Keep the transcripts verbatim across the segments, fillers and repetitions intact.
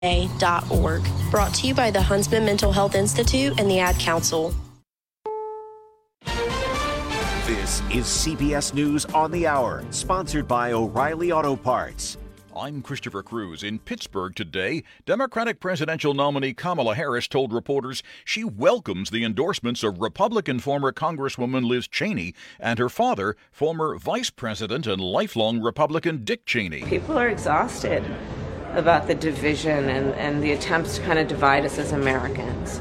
dot org. Brought to you by the Huntsman Mental Health Institute and the Ad Council. This is C B S News on the Hour, sponsored by O'Reilly Auto Parts. I'm Christopher Cruz. In Pittsburgh today, Democratic presidential nominee Kamala Harris told reporters she welcomes the endorsements of Republican former Congresswoman Liz Cheney and her father, former Vice President and lifelong Republican Dick Cheney. People are exhausted about the division and, and the attempts to kind of divide us as Americans.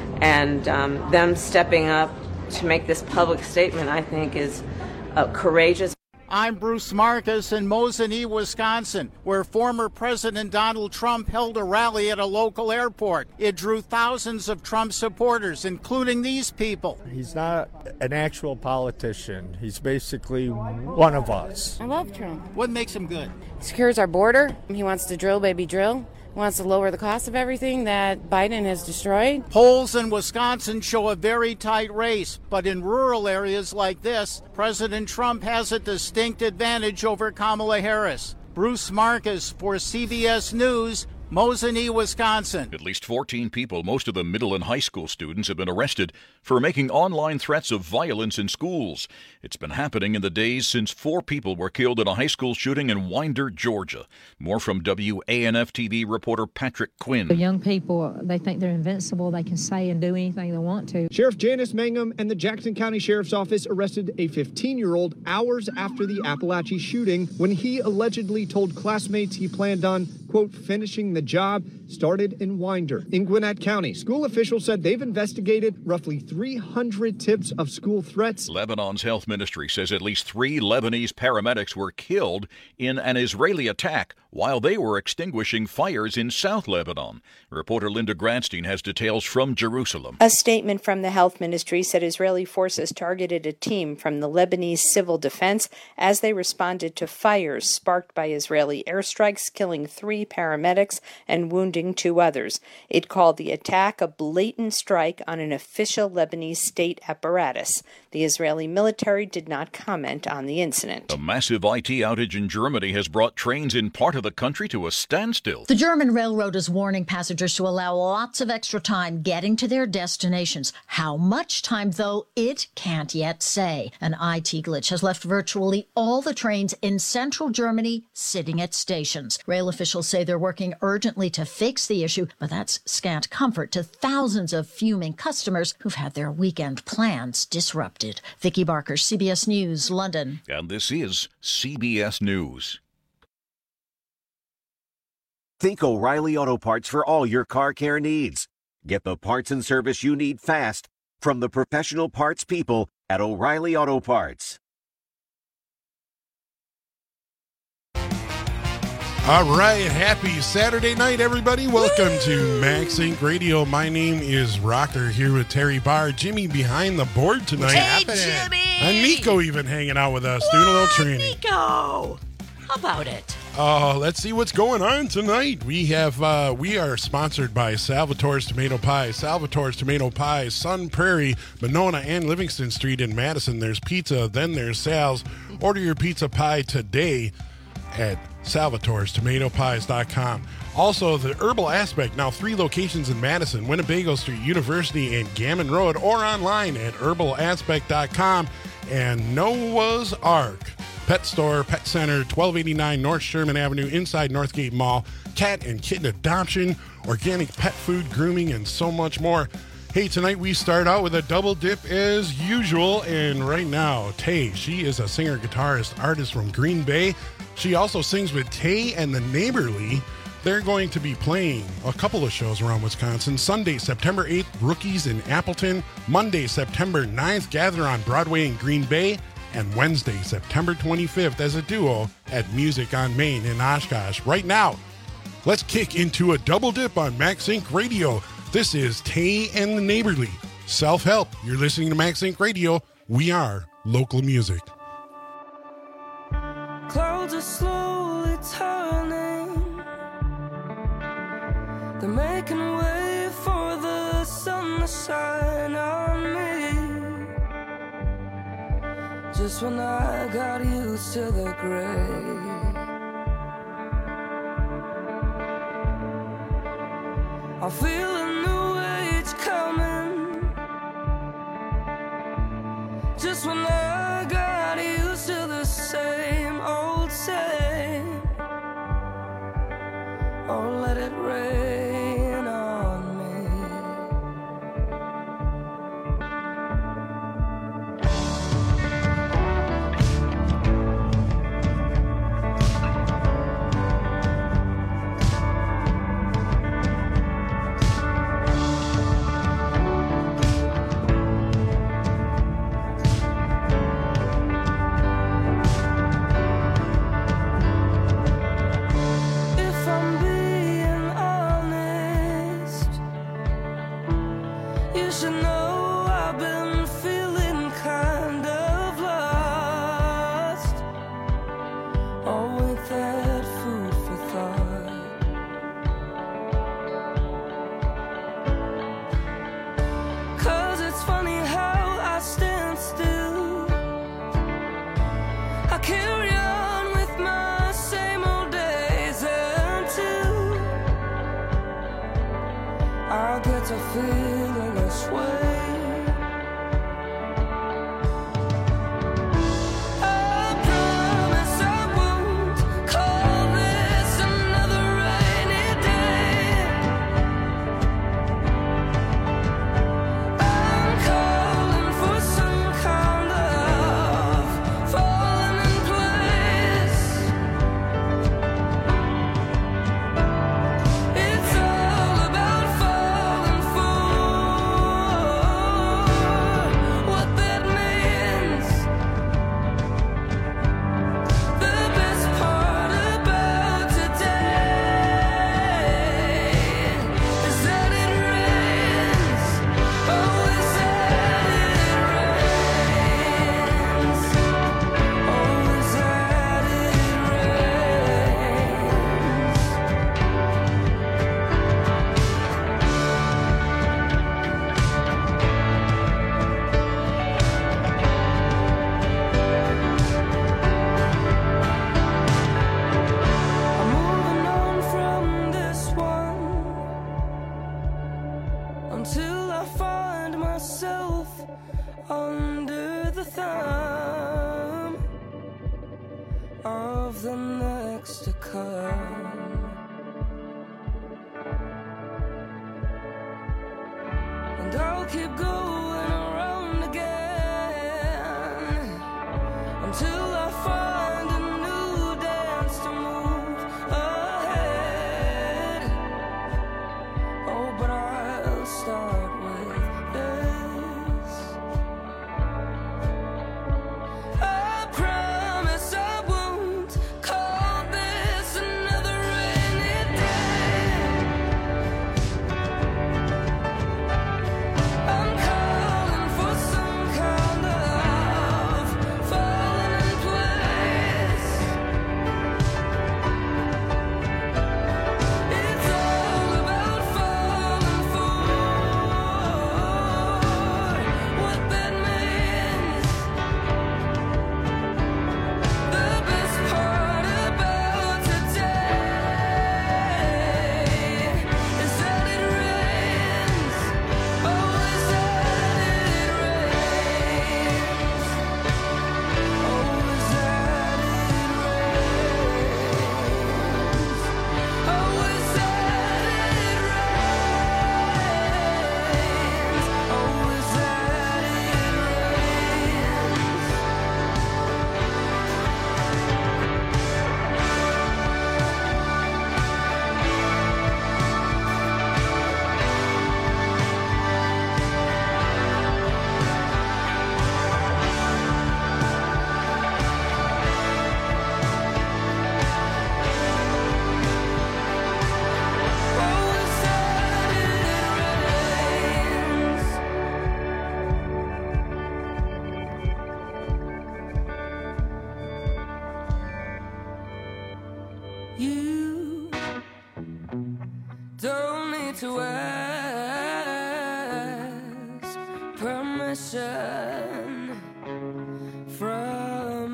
And um, them stepping up to make this public statement, I think, is uh, courageous. I'm Bruce Marcus in Mosinee, Wisconsin, where former President Donald Trump held a rally at a local airport. It drew thousands of Trump supporters, including these people. He's not an actual politician. He's basically one of us. I love Trump. What makes him good? He secures our border. He wants to drill, baby, drill. Wants to lower the cost of everything that Biden has destroyed. Polls in Wisconsin show a very tight race, but in rural areas like this, President Trump has a distinct advantage over Kamala Harris. Bruce Marcus for C B S News, Mosinee, Wisconsin. At least fourteen people, most of them middle and high school students, have been arrested for making online threats of violence in schools. It's been happening in the days since four people were killed in a high school shooting in Winder, Georgia. More from W A N F T V reporter Patrick Quinn. The young people, they think they're invincible. They can say and do anything they want to. Sheriff Janice Mangum and the Jackson County Sheriff's Office arrested a fifteen-year-old hours after the Appalachia shooting when he allegedly told classmates he planned on, quote, finishing the job started in Winder. In Gwinnett County, school officials said they've investigated roughly three hundred tips of school threats. Lebanon's health ministry says at least three Lebanese paramedics were killed in an Israeli attack while they were extinguishing fires in South Lebanon. Reporter Linda Gradstein has details from Jerusalem. A statement from the health ministry said Israeli forces targeted a team from the Lebanese civil defense as they responded to fires sparked by Israeli airstrikes, killing three paramedics and wounding two others. It called the attack a blatant strike on an official Lebanese state apparatus. The Israeli military did not comment on the incident. A massive I T outage in Germany has brought trains in part of the country to a standstill. The German railroad is warning passengers to allow lots of extra time getting to their destinations. How much time, though, it can't yet say. An I T glitch has left virtually all the trains in central Germany sitting at stations. Rail officials say they're working urgently to fix the issue, but that's scant comfort to thousands of fuming customers who've had their weekend plans disrupted. Vicki Barker, C B S News, London. And this is C B S News. Think O'Reilly Auto Parts for all your car care needs. Get the parts and service you need fast from the professional parts people at O'Reilly Auto Parts. All right, happy Saturday night, everybody. Welcome Woo! to Max Inc Radio. My name is Rocker, here with Terry Barr. Jimmy behind the board tonight. Hey, Jimmy! And Nico even hanging out with us, what? doing a little training. Nico! How about it? Uh, let's see what's going on tonight. We have uh, we are sponsored by Salvatore's Tomato Pie. Salvatore's Tomato Pie, Sun Prairie, Monona, and Livingston Street in Madison. There's pizza, then there's Sal's. Order your pizza pie today at Salvatore's Tomato Pies dot com. Also, the Herbal Aspect, now three locations in Madison, Winnebago Street, University, and Gammon Road, or online at herbal aspect dot com. And Noah's Ark Pet Store, Pet Center, twelve eighty-nine North Sherman Avenue, inside Northgate Mall. Cat and kitten adoption, organic pet food, grooming, and so much more. Hey, tonight we start out with a double dip as usual, and right now, Tay, she is a singer, guitarist, artist from Green Bay. She also sings with Tay and the Neighborly. They're going to be playing a couple of shows around Wisconsin. Sunday, September eighth, Rookies in Appleton. Monday, September ninth, Gather on Broadway in Green Bay. And Wednesday, September twenty-fifth, as a duo at Music on Main in Oshkosh. Right now, let's kick into a double dip on Max Inc Radio. This is Tay and the Neighborly. Self-help. You're listening to Max Inc Radio. We are local music. Clouds are slowly turning. They're making way for the sun to shine on me. Just when I got used to the gray. I feel a new age coming. Just when I got used to the same old same. Oh, let it rain on me. If I'm being honest, you should know I've been feeling kind of lost. Oh, with that food for thought. Cause it's funny how I stand still. I carry on with my same old days until I get to feeling this way. I promise I won't call this another rainy day. I'm calling for some kind of falling in place. It's all about falling for what that means. The best part about today is that it rains. Oh, is that it rains. Oh, is that it I'm moving on from this one until I find myself under the thumb of the next to come. And I'll keep going around again until I find a new dance to move ahead. Oh, but I'll start with this. I promise I won't call this another rainy day. I'm calling for some kind of falling in place. It's all about falling for what that means. The best part about today is that it rains. Oh, is that it rains. Oh, is that it rains. Oh, is that it rains. Oh, is that it rains. Oh, is that it rains. You don't need to ask permission from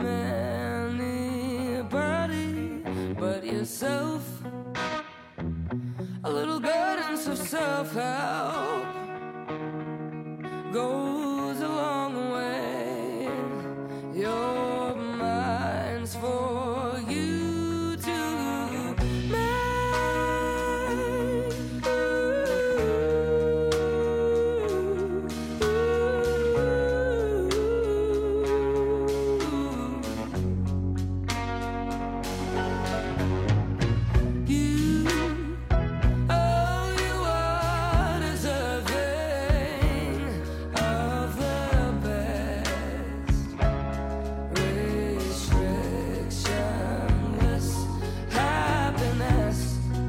anybody but yourself. A little garden sense of self-help goes a long way. Your mind's for you to make. You, oh, you are deserving of the best. Restrictionless happiness.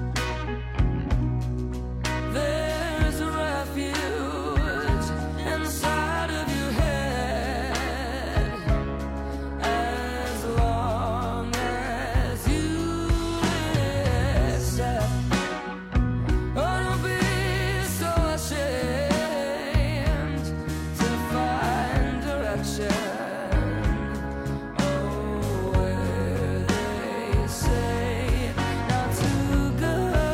There's a refuge inside of your head. As long as you accept. Oh, don't be so ashamed to find direction. Oh, where they say not to go.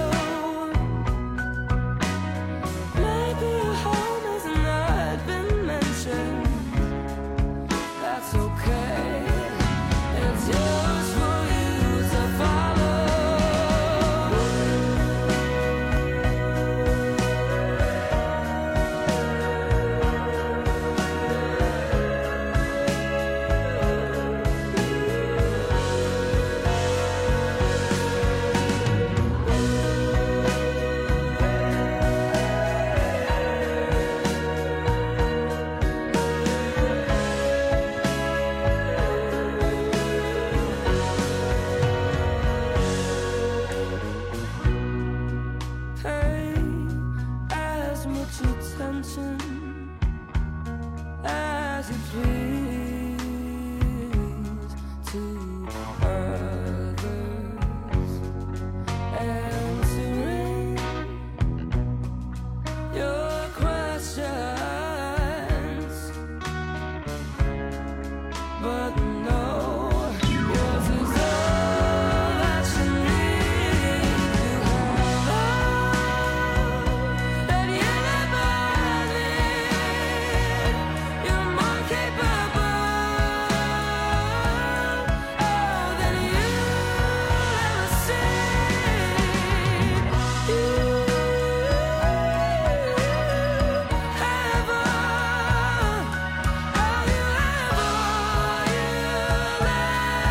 Maybe your home has not been mentioned. That's okay. It's yours for you to follow. Pay as much attention as you please to others, answering your questions, but no, yours is all that you need to have all that you ever need. You're more capable oh, than you ever seen. You have all, all you ever, you'll ever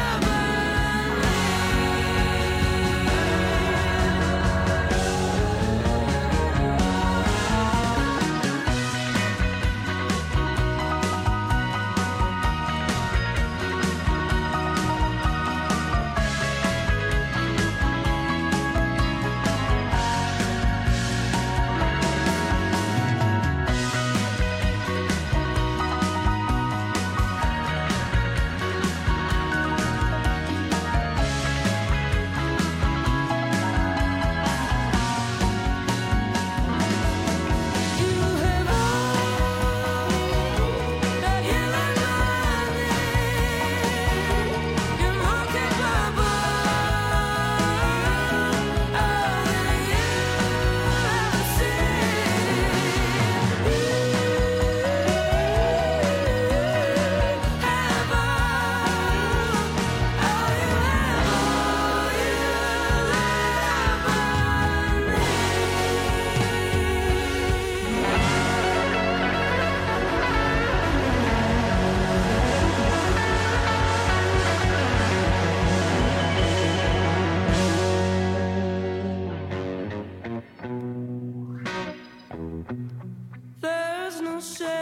There's no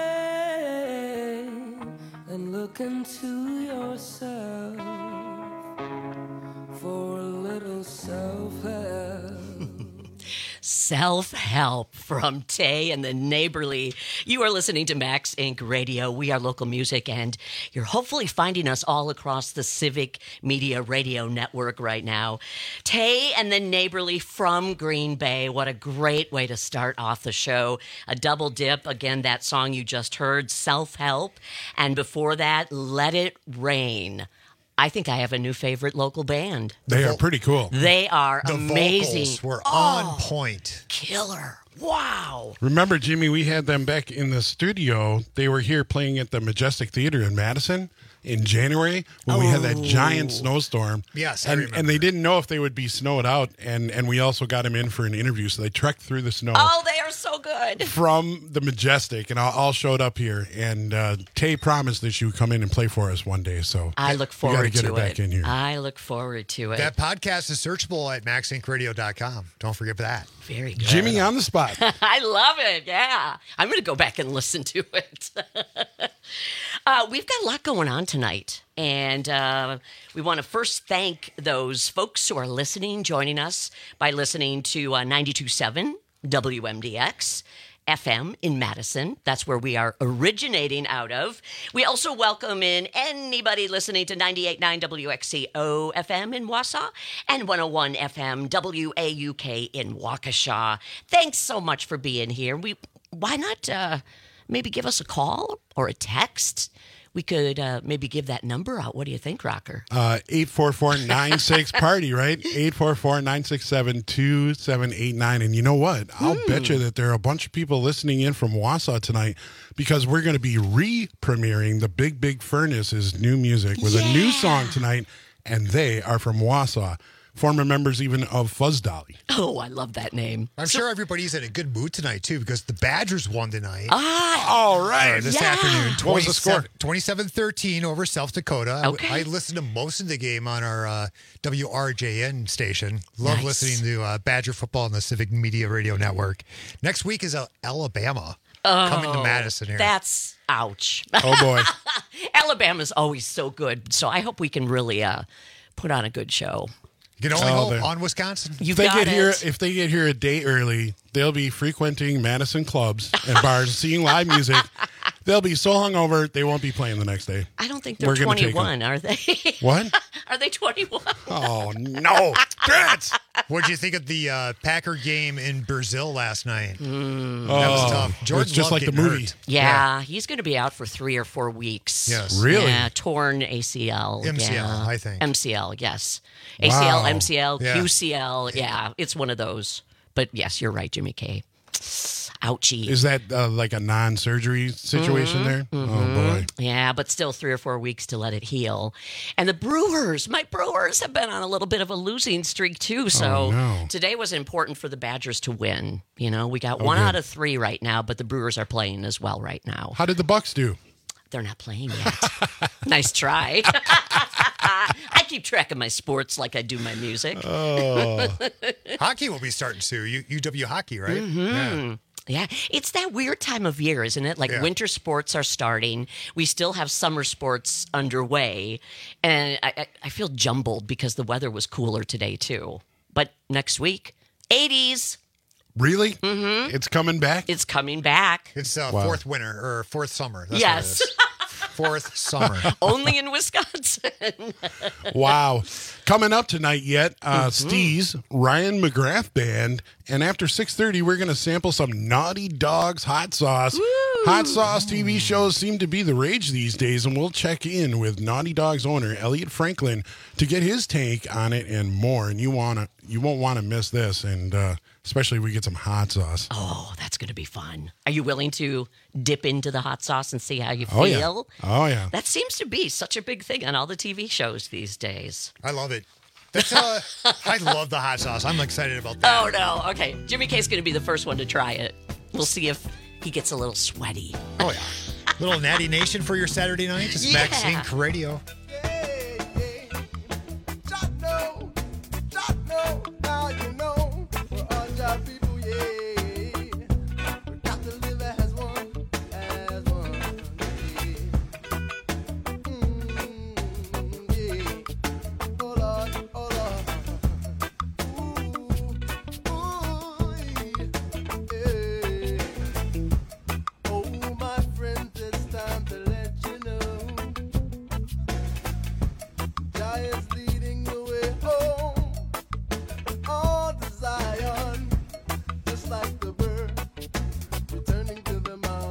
shame in looking to yourself for a little self-help. Self-help from Tay and the Neighborly. You are listening to Max Incorporated. Radio. We are local music, and you're hopefully finding us all across the Civic Media Radio Network right now. Tay and the Neighborly from Green Bay. What a great way to start off the show. A double dip. Again, that song you just heard, Self-Help. And before that, Let It Rain. I think I have a new favorite local band. They are pretty cool. They are The amazing. vocals were Oh, on point. Killer. Wow. Remember, Jimmy, we had them back in the studio. They were here playing at the Majestic Theater in Madison in January when we had that giant snowstorm. Yes, I and, remember. and they didn't know if they would be snowed out, and, and we also got them in for an interview, so they trekked through the snow. Oh, they are so good. From the Majestic, and all, all showed up here. And uh, Tay promised that she would come in and play for us one day. So I look we forward got to get to her back it. in here. I look forward to it. That podcast is searchable at max inc radio dot com. Don't forget that. Very good. Jimmy on the spot. I love it. Yeah. I'm going to go back and listen to it. uh, we've got a lot going on tonight. And uh, we want to first thank those folks who are listening, joining us by listening to uh, ninety-two point seven W M D X F M in Madison. That's where we are originating out of. We also welcome in anybody listening to ninety-eight point nine W X C O F M in Wausau and one oh one F M W A U K in Waukesha. Thanks so much for being here. We why not uh, maybe give us a call or a text? We could uh, maybe give that number out. What do you think, Rocker? Uh, eight four four nine six party, right? eight four four nine six seven two seven eight nine. And you know what? I'll Hmm. bet you that there are a bunch of people listening in from Wausau tonight because we're going to be re-premiering the Big Big Furnace's new music with a new song tonight, and they are from Wausau. Former members even of Fuzz Dolly. Oh, I love that name. I'm sure everybody's in a good mood tonight, too, because the Badgers won tonight. Ah, all right. Uh, this yeah. afternoon. What was the score? twenty-seven thirteen over South Dakota. I- Okay. I, listened to most of the game on our uh, W R J N station. Love Nice. listening to uh, Badger football on the Civic Media Radio Network. Next week is uh, Alabama Oh, coming to Madison here. That's ouch. Oh, boy. Alabama's always so good. So I hope we can really uh, put on a good show. You can only Oh, hope they're- on Wisconsin. You If they got get it. here, if they get here a day early, they'll be frequenting Madison clubs and bars, seeing live music. They'll be so hungover they won't be playing the next day. I don't think they're We're gonna take twenty-one, are they? What? Are they twenty-one? Oh no! That's What'd you think of the uh, Packer game in Brazil last night? Mm. That was Oh, tough. Jordan it's just Love like the getting movie. hurt. Yeah, he's going to be out for three or four weeks. Yes. Really? Yeah, torn A C L. M C L, yeah. I think. M C L, yes. A C L, Wow. M C L, Yeah. Q C L. Yeah, it's one of those. But yes, you're right, Jimmy K. Ouchie. Is that uh, like a non-surgery situation there? Oh boy! Yeah, but still three or four weeks to let it heal. And the Brewers, my Brewers have been on a little bit of a losing streak too. So Oh, no. today was important for the Badgers to win. You know, we got one good. out of three right now, but the Brewers are playing as well right now. How did the Bucks do? They're not playing yet. Nice try. I keep track of my sports like I do my music. Oh, Hockey will be starting soon. U- UW hockey, right? Mm-hmm. Yeah. Yeah, it's that weird time of year, isn't it? Like Yeah. winter sports are starting. We still have summer sports underway. And I, I, I feel jumbled because the weather was cooler today, too. But next week, eighties. really? Mm-hmm. It's coming back. It's coming back. It's uh, Wow. fourth winter or fourth summer. That's Yes. What it is. Fourth summer. Only in Wisconsin. Wow. Coming up tonight yet, uh, Mm-hmm. Steve's Ryan McGrath Band. And after six thirty, we're going to sample some Naughty Dogs hot sauce. Hot sauce T V shows seem to be the rage these days, and we'll check in with Naughty Dogs owner Elliot Franklin to get his take on it and more. And you wanna, you won't want to miss this, and uh, especially if we get some hot sauce. Oh, that's going to be fun. Are you willing to dip into the hot sauce and see how you Oh, yeah. feel? Oh, yeah. That seems to be such a big thing on all the T V shows these days. I love it. That's uh, I love the hot sauce. I'm excited about that. Oh, no. Okay. Jimmy K's going to be the first one to try it. We'll see if he gets a little sweaty. Oh, yeah. Little Natty Nation for your Saturday night. Just Max Yeah. Inc Radio.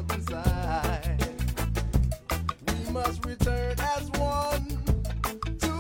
Must return as one to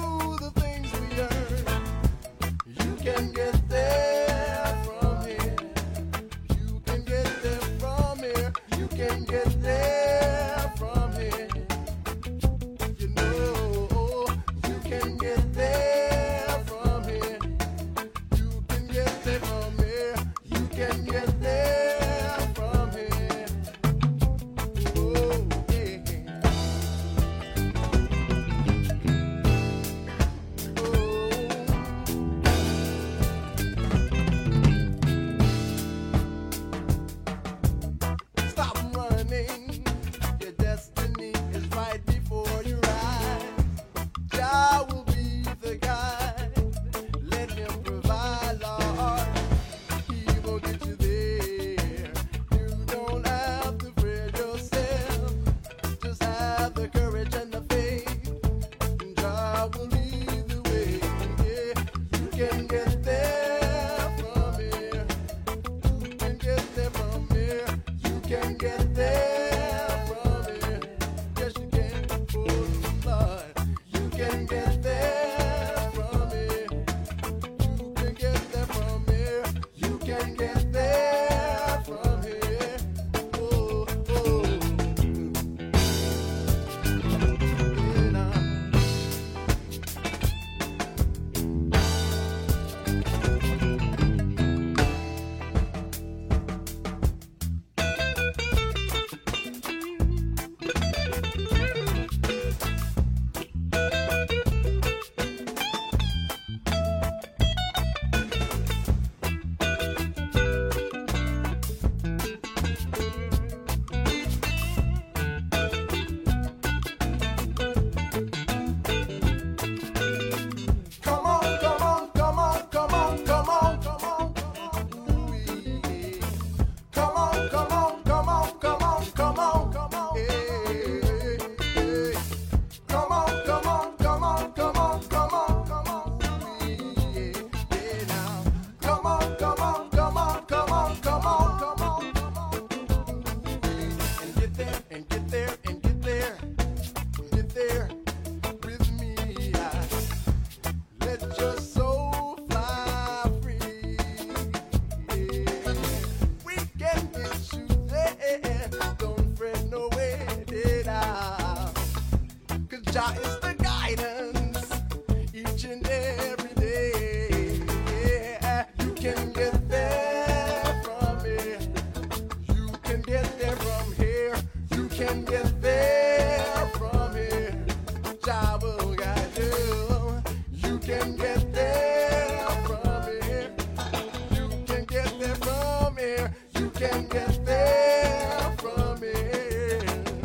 can get there from here. Jah will guide you. You can get there from here. You can get there from here. You can get there from here.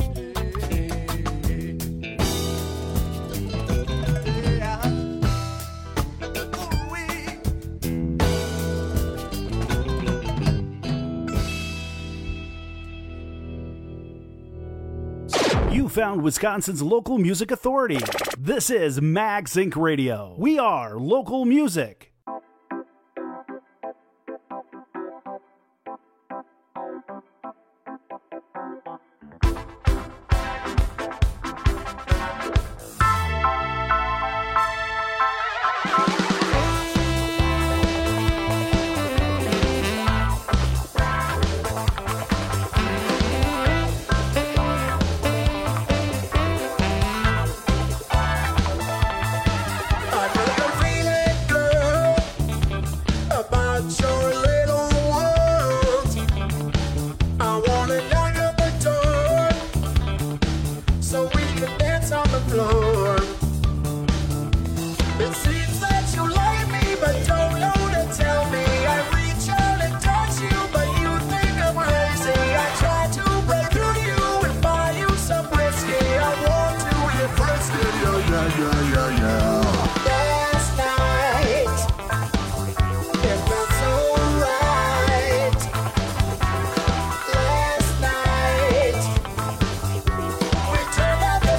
Yeah. Ooh-wee. You found Wisconsin's local music authority. This is Max Inc Radio. We are local music. I know you're feeling good about your little world. I wanna knock on the door so we can dance on the floor. It seems that you like me but don't know to tell me. I reach out and touch you but you think I'm crazy. I try to break through to you and buy you some whiskey. I want to get frisky. Yeah, yeah, yeah, yeah, yeah. Last night, it felt so right. Last night, we turned out the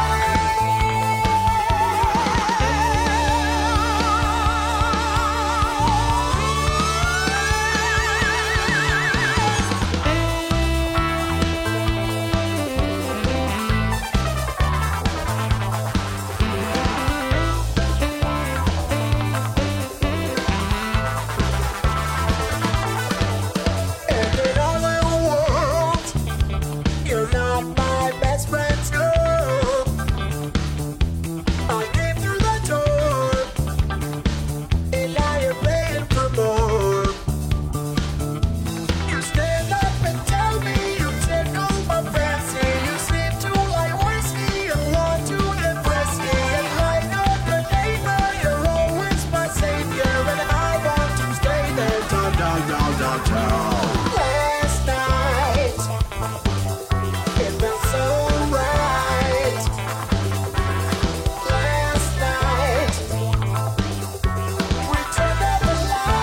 And in all the world, you're not my best friend's girl. I came through the door, and now you're paying for more. You stand up and tell me you tickle my fancy. You seem to like whiskey and want to get frisky. And like a good neighbor, you're always my savior, and I want to stay there. Down, down, down, down, down. Last night, it felt so right. Last night, we turned out the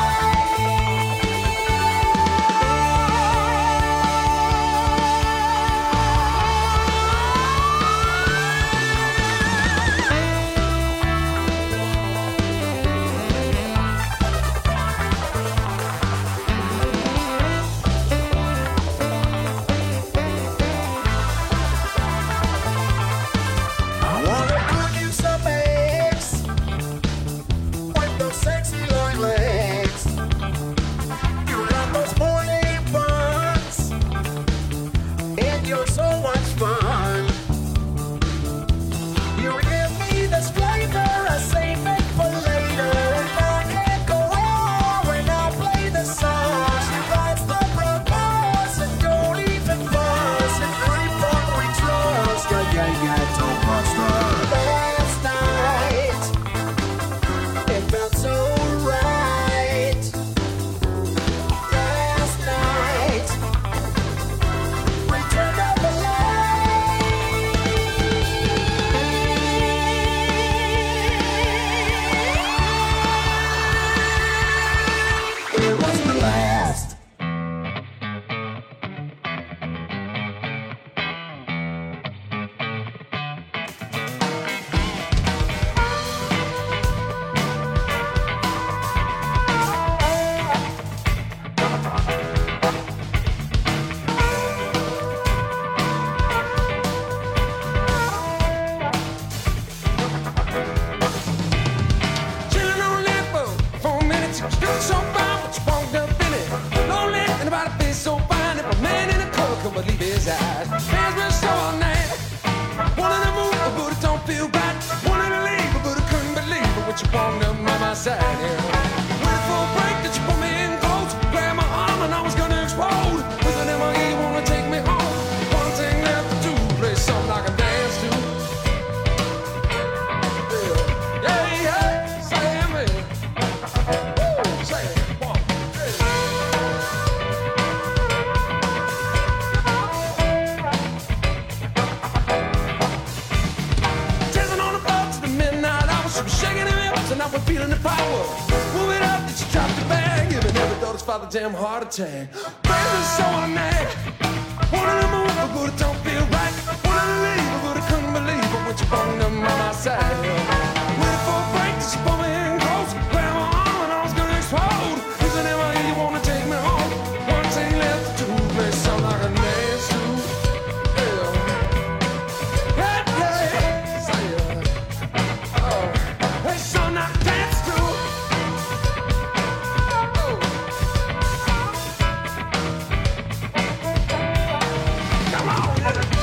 I wanna cook you some eggs with those sexy long legs. You got those morning buns, and you're so much fun. You give me this flavor, I save it for later, and I can't go wrong when I play the song. She rides the bus and don't even fuss, and free from we trust. Yeah, yeah, yeah, don't bust her. Last night, it felt so right. Last night, we turned out the light. It was the last. Chillin' on that boat for a minute. Still so fine, but you walked up in it. Lonely and about a face so fine. If a man in a coat could believe his eyes. Hands been slow all night. Wanted to move, but it don't feel right. Wanted to leave, but I couldn't believe it. What you walked up by my side, yeah. Waited for a break that you put me in close. Grabbed my arm and I was gonna explode. Listen in my ear, you wanna take me home. One thing left to do goddamn heart attack. Baby, so I nag. Wanted to move, but it don't feel right. Wanted to leave, but I couldn't believe it when you brought them by my side. Waiting for a break, she pulled me in close. Grabbed my arm and I was gonna explode. Isn't it why you wanna take me home? One thing left to do, play something like a dance to. Yeah. Yeah, yeah. Say it. Oh. Hey, something I dance to. Come on.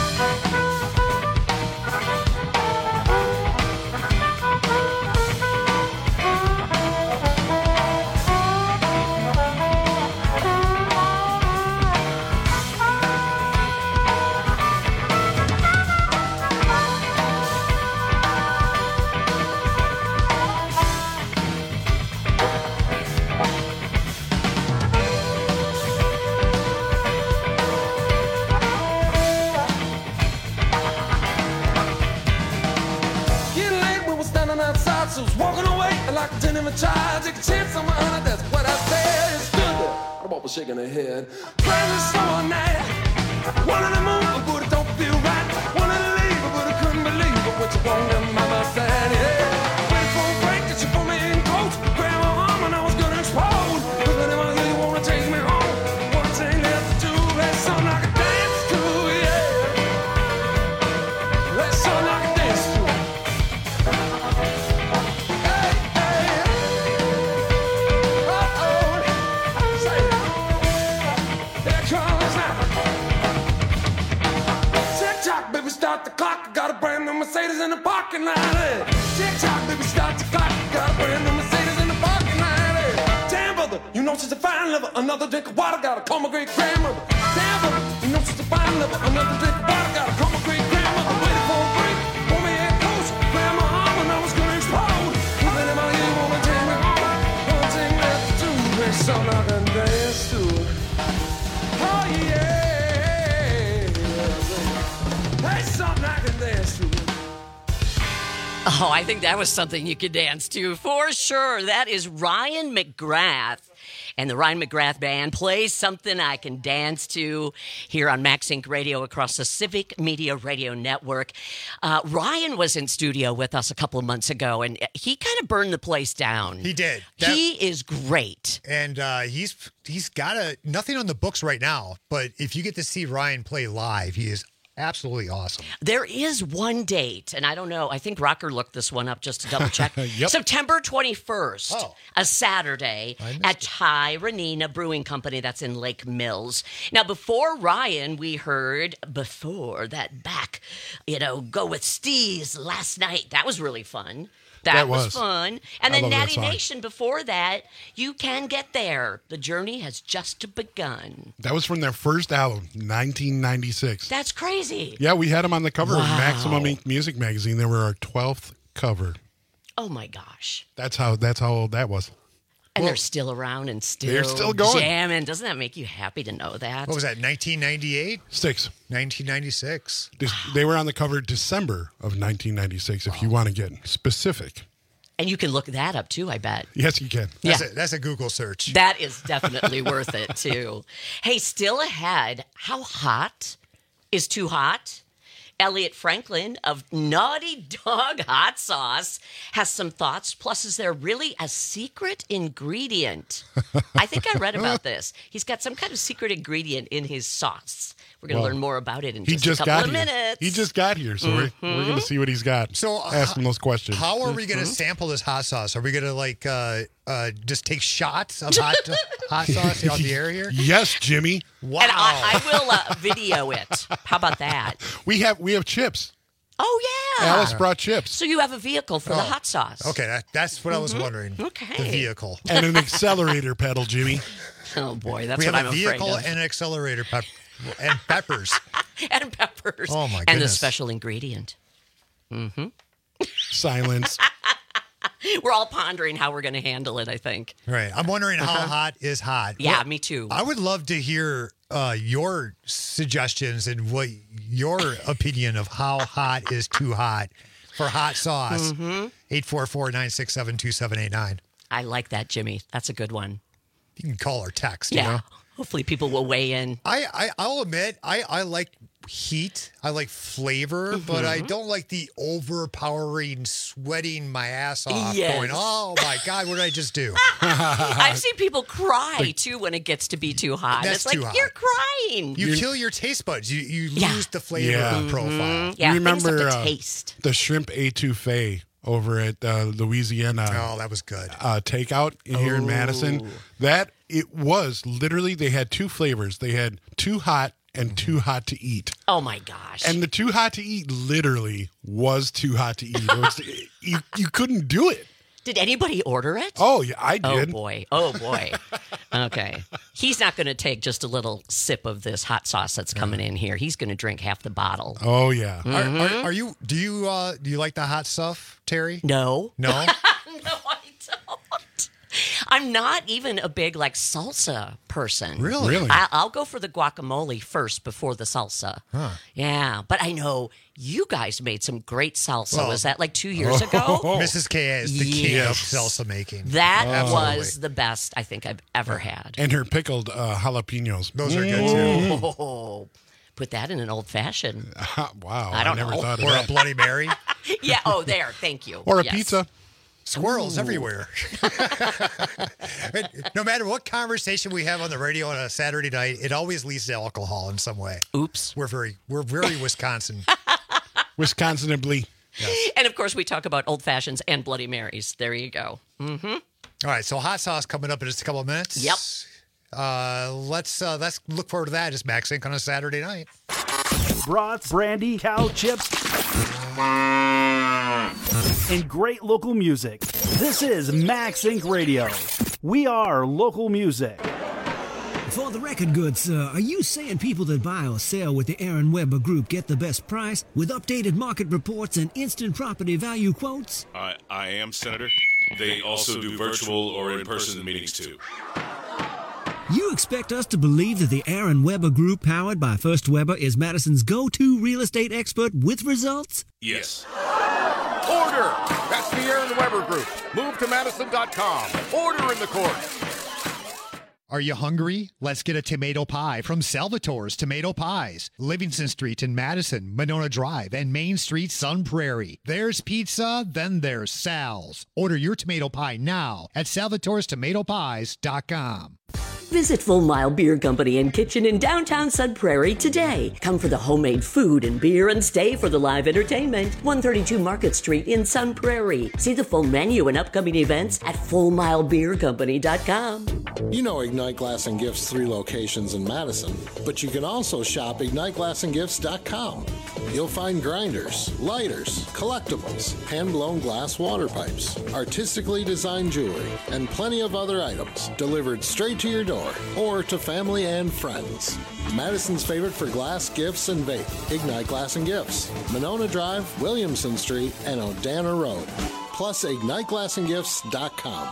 Getting late, we were standing outside, so I was walking away like a genuine child. Take a chance on my honor, that's what I said. It's good. The ball was shaking her head. Crazy so night. Wanted to move, but it don't feel right. Wanted to leave, but I couldn't believe it. What you want them by my side, yeah. Waiting for a break, that she put me in close. Grabbed my arm and I was gonna explode. But then I really wanna take me home. One thing left to do, that's something I can dance to, yeah. That's something I can dance to. Tick-tock, baby, start the clock. I got a brand new Mercedes in the parking lot. Hey. Tick-tock, baby, start the clock. I got a brand new Mercedes in the parking lot. Hey. Damn, brother, you know she's a fine lover. Another drink of water, gotta call my great grandmother. Damn, brother, you know she's a fine lover. Another drink of water, gotta call my great grandmother. Waiting for a break, pull me in close. Grab my arm and I was gonna explode. Even if I ain't wanna take me home. One thing left to do, there's something I can dance to. Oh, yeah. Hey, something I can dance to. Oh, I think that was something you could dance to for sure. That is Ryan McGrath. And the Ryan McGrath Band plays Something I Can Dance To here on Max Inc Radio across the Civic Media Radio Network. Uh, Ryan was in studio with us a couple of months ago, and he kind of burned the place down. He did. That- he is great. And uh, he's he's got a nothing on the books right now, but if you get to see Ryan play live, he is absolutely awesome. There is one date, and I don't know. I think Rocker looked this one up just to double check. Yep. September twenty-first, Oh. a Saturday at Thai Renina Brewing Company. That's in Lake Mills. Now, before Ryan, we heard before that back, you know, Go With Steez last night. That was really fun. That, That was. was. fun. I And then love that Natty song. Nation before that. You can get there. The journey has just begun. That was from their first album, nineteen ninety-six. That's crazy. Yeah, we had them on the cover of Wow. Maximum Ink Music Magazine. They were our twelfth cover. Oh, my gosh. That's how that's how old that was. And they're still around and still, They're still going. jamming. Doesn't that make you happy to know that? What was that, nineteen ninety-eight? Six. nineteen ninety-six. This- They were on the cover December of nineteen ninety-six, if you want to get specific. And you can look that up too, I bet. Yes, you can. That's, Yeah. a, that's a Google search. That is definitely worth it too. Hey, still ahead, how hot is too hot? Elliot Franklin of Naughty Dog Hot Sauce has some thoughts. Plus, is there really a secret ingredient? I think I read about this. He's got some kind of secret ingredient in his sauce. We're going to Well, learn more about it in He just, just a couple got of here. minutes. He just got here, so we're, we're going to see what he's got. So, uh, ask him those questions. How are we going to Mm-hmm. sample this hot sauce? Are we going to like uh, uh, just take shots of hot hot sauce on the air here? Yes, Jimmy. Wow. And I, I will uh, video it. How about that? We have we have chips. Oh, yeah. Alice brought chips So you have a vehicle for the Oh. hot sauce. Okay, that, that's what I was Mhm. wondering. Okay. The vehicle. and an accelerator pedal, Jimmy. Oh, boy. That's we what have I'm a vehicle afraid of. and an accelerator pep- and peppers. And peppers. Oh, my And the goodness. special ingredient. Mm-hmm. Silence. We're all pondering how we're going to handle it, I think. Right. I'm wondering how Uh-huh. hot is hot. Yeah, What- me too. I would love to hear uh, your suggestions and what your opinion of how hot is too hot for hot sauce. Mm-hmm. eight four four, nine six seven, two seven eight nine. I like that, Jimmy. That's a good one. you can call or text. Yeah. You know? Hopefully people will weigh in. I, I I'll admit I I like heat. I like flavor, mm-hmm. but I don't like the overpowering, sweating my ass off. Yes. Going, oh my God, what did I just do? I've seen people cry too when it gets to be too hot. That's it's too like hot. You're crying. You kill your taste buds. You you Yeah. lose the flavor Yeah. profile. Yeah, You remember things have to uh, taste. the shrimp etouffee over at uh, Louisiana? Oh, that was good. Uh, takeout here in Madison. That it was literally they had two flavors. They had too hot and too hot to eat. Oh my gosh. And the too hot to eat literally was too hot to eat. It was, you, you couldn't do it. Did anybody order it? Oh, yeah, I Oh did. boy. Oh boy. Okay. He's not going to take just a little sip of this hot sauce that's coming in here. He's going to drink half the bottle. Oh yeah. Are, are, are you? Do you? Uh, do you like the hot stuff, Terry? No. No. No, I don't. I'm not even a big like salsa person. Really? Really? I, I'll go for the guacamole first before the salsa. Huh. Yeah, but I know you guys made some great salsa. Well- Was that like two years ago? Missus K is the king of Yes. salsa making. That Absolutely. was the best I think I've ever had. And her pickled uh, jalapenos. Those are good too. Oh, put that in an old fashioned. Wow. I don't never know. thought of Or that. a Bloody Mary. Yeah. Oh, there. Thank you. Or a Yes. pizza. Squirrels everywhere. No matter what conversation we have on the radio on a Saturday night, it always leads to alcohol in some way. Oops. We're very, we're very Wisconsin. Wisconsin and Blee. Yes. And of course, we talk about old fashions and Bloody Marys. There you go. Mm-hmm. All right, so hot sauce coming up in just a couple of minutes. Yep. Uh, let's uh, let's look forward to that. It's Max Inc on a Saturday night. Brats, brandy, cow chips, and great local music. This is Max Incorporated. Radio. We are local music. For the record goods, sir, are you saying people that buy or sell with the Aaron Weber Group get the best price with updated market reports and instant property value quotes? I, I am, Senator. They also do virtual or in-person meetings, too. You expect us to believe that the Aaron Weber Group, powered by First Weber, is Madison's go-to real estate expert with results? Yes. Order! That's the Aaron Weber Group. Move to Madison dot com. Order in the court. Are you hungry? Let's get a tomato pie from Salvatore's Tomato Pies. Livingston Street in Madison, Monona Drive, and Main Street, Sun Prairie. There's pizza, then there's Sal's. Order your tomato pie now at salvatores tomato pies dot com. Visit Full Mile Beer Company and Kitchen in downtown Sun Prairie today. Come for the homemade food and beer and stay for the live entertainment. one thirty-two Market Street in Sun Prairie. See the full menu and upcoming events at full mile beer company dot com. You know Ignite Glass and Gifts' three locations in Madison, but you can also shop ignite glass and gifts dot com. You'll find grinders, lighters, collectibles, hand-blown glass water pipes, artistically designed jewelry, and plenty of other items delivered straight to your door or to family and friends. Madison's favorite for glass, gifts, and vape. Ignite Glass and Gifts, Monona Drive, Williamson Street, and Odana Road. Plus ignite glass and gifts dot com.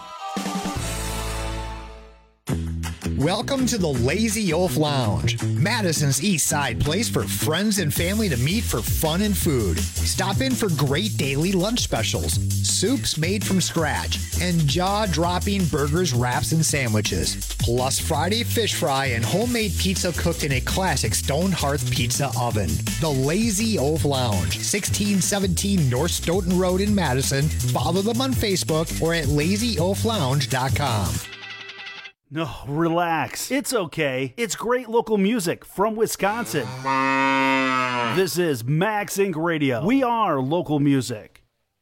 Welcome to the Lazy Oaf Lounge, Madison's East Side place for friends and family to meet for fun and food. Stop in for great daily lunch specials, soups made from scratch, and jaw-dropping burgers, wraps, and sandwiches. Plus Friday fish fry and homemade pizza cooked in a classic stone hearth pizza oven. The Lazy Oaf Lounge, sixteen seventeen North Stoughton Road in Madison. Follow them on Facebook or at lazy oaf lounge dot com. No, relax. It's okay. It's great local music from Wisconsin. This is Max Incorporated. Radio. We are local music.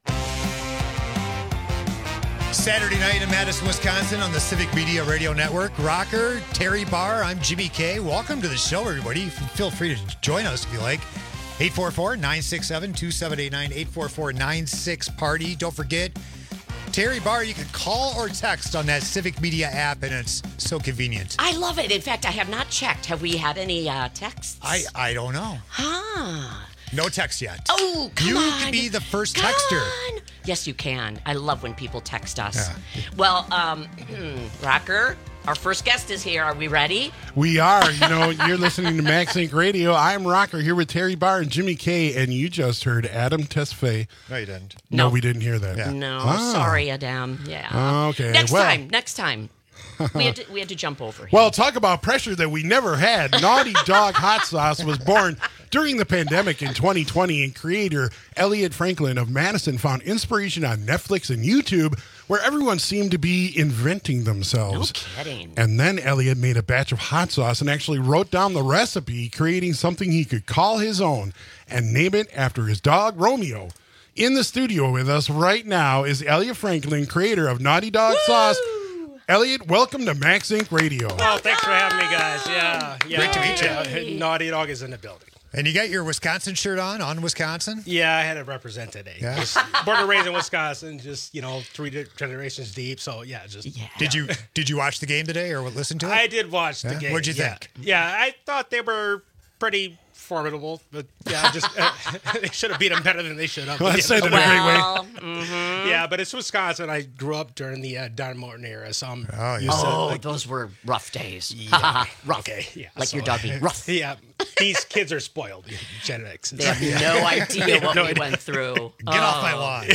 Saturday night in Madison, Wisconsin on the Civic Media Radio Network. Rocker, Terry Barr, I'm Jimmy K. Welcome to the show, everybody. Feel free to join us if you like. eight four four, nine six seven, two seven eight nine, eight four four, nine six party. Don't forget, Terry Barr, you can call or text on that Civic Media app, and it's so convenient. I love it. In fact, I have not checked. Have we had any uh, texts? I, I don't know. Huh. No text yet. Oh, come you on. You can be the first come texter. On. Yes, you can. I love when people text us. Yeah. Well, um, Rocker, our first guest is here. Are we ready? We are. You know, you're listening to Max Incorporated. Radio. I'm Rocker here with Terry Barr and Jimmy K, and you just heard Adam Tesfaye. No, you didn't. No, No. we didn't hear that. Yeah. No, Ah. sorry, Adam. Yeah. Okay. Next well, time. Next time. we had to, we had to jump over him. Well, talk about pressure that we never had. Naughty Dog Hot Sauce was born during the pandemic in twenty twenty, and creator Elliot Franklin of Madison found inspiration on Netflix and YouTube, where everyone seemed to be inventing themselves. No kidding. And then Elliot made a batch of hot sauce and actually wrote down the recipe, creating something he could call his own and name it after his dog, Romeo. In the studio with us right now is Elliot Franklin, creator of Naughty Dog Woo! Sauce. Elliot, welcome to Max Inc Radio. Oh, thanks for having me, guys. Yeah, yeah. Great to meet you. Yeah, Naughty Dog is in the building. And you got your Wisconsin shirt on, on Wisconsin? Yeah, I had to represent today. Yeah. Just born and raised in Wisconsin, just, you know, three generations deep. So, yeah, just. Yeah. Did you did you watch the game today or listen to it? I did watch the Yeah? game. What'd you yeah. think? Yeah, I thought they were pretty formidable, but yeah, just uh, they should have beat them better than they should have. Well, that's yeah. said in a great way. Mm-hmm. Yeah, but it's Wisconsin. I grew up during the uh, Don Morton era, so I'm oh, used to, Oh, like, those were rough days. Yeah. rough. Okay, yeah. Like so- your doggy. Rough. Yeah, these kids are spoiled. Genetics. They have no idea They have what no we idea. went through. Get off my lawn.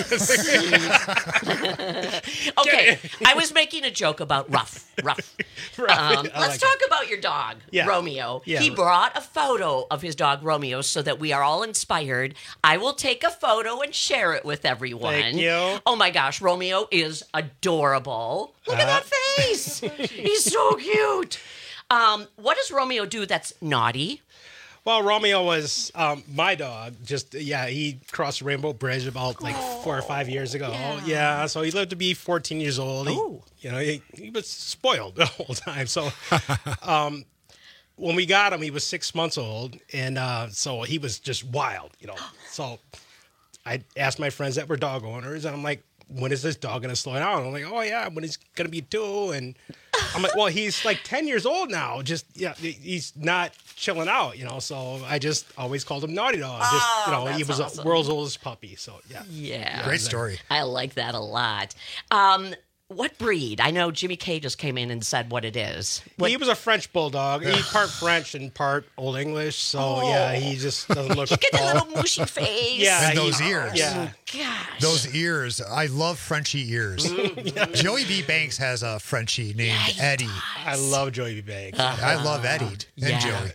Okay, I was making a joke about rough. Rough. Rough. Um, I let's like talk about your dog, Yeah. Romeo. Yeah. He brought a photo of his dog, Romeo, so that we are all inspired. I will take a photo and share it with everyone. Thank you. Oh my gosh, Romeo is adorable. Look at Uh-huh. that face. He's so cute. Um, what does Romeo do that's naughty? Well, Romeo was um, my dog. Just yeah, he crossed the Rainbow Bridge about like four or five years ago. Yeah, so he lived to be fourteen years old. He, Ooh. you know, he, he was spoiled the whole time. So, um, when we got him, he was six months old, and uh, so he was just wild. You know, so I asked my friends that were dog owners, and I'm like, when is this dog gonna slow down? I'm like, oh yeah, when he's gonna be two, and I'm like, well, he's like ten years old now. Just yeah, he's not chilling out, you know. So I just always called him Naughty Dog. Just you know, Oh, he that's was awesome. the world's oldest puppy. So yeah, Yeah. Great story. I like that a lot. Um, what breed? I know Jimmy K just came in and said what it is. What- he was a French bulldog. He's part French and part Old English. So Oh. yeah, he just doesn't look. Look at the all- little mushy face. Yeah, And those he- ears. Yeah. Gosh. Those ears. I love Frenchie ears. Joey B. Banks has a Frenchie named Eddie. I love Joey B. Banks. I love Eddie and Yeah. Joey.